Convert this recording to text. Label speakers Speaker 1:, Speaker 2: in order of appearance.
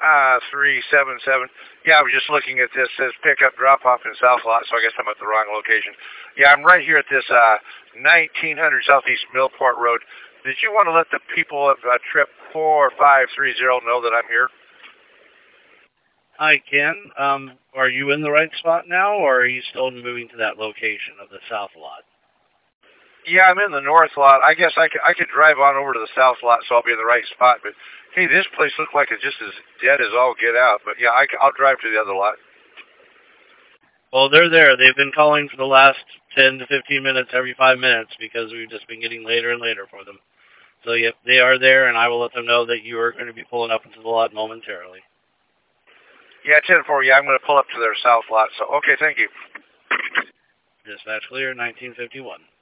Speaker 1: 377. Yeah, I was just looking at this. It says pickup drop-off in South Lot, so I guess I'm at the wrong location. Yeah, I'm right here at this 1900 Southeast Millport Road. Did you want to let the people of trip 4530 know that I'm here?
Speaker 2: I can. Are you in the right spot now, or are you still moving to that location of the South Lot?
Speaker 1: Yeah, I'm in the North Lot. I guess I could drive on over to the South Lot, so I'll be in the right spot. But hey, this place looks like it's just as dead as all get out. But yeah, I'll drive to the other lot.
Speaker 2: Well, they're there. They've been calling for the last 10 to 15 minutes every 5 minutes because we've just been getting later and later for them. So, yep, they are there, and I will let them know that you are going to be pulling up into the lot momentarily.
Speaker 1: Yeah, 10-4. Yeah, I'm going to pull up to their South Lot. So, okay, thank you.
Speaker 2: Dispatch clear, 1951.